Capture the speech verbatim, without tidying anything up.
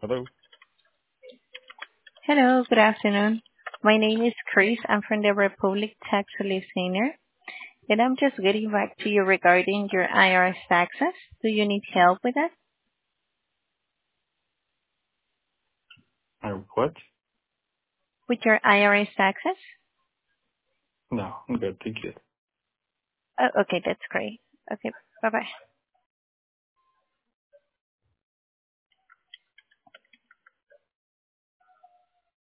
Hello. Hello, good afternoon. My name is Chris. I'm from the Republic Tax Relief Center, and I'm just getting back to you regarding your I R S taxes. Do you need help with that? Uh, what? With your I R S taxes? No, I'm good. Thank you. Oh, okay, that's great. Okay, bye-bye.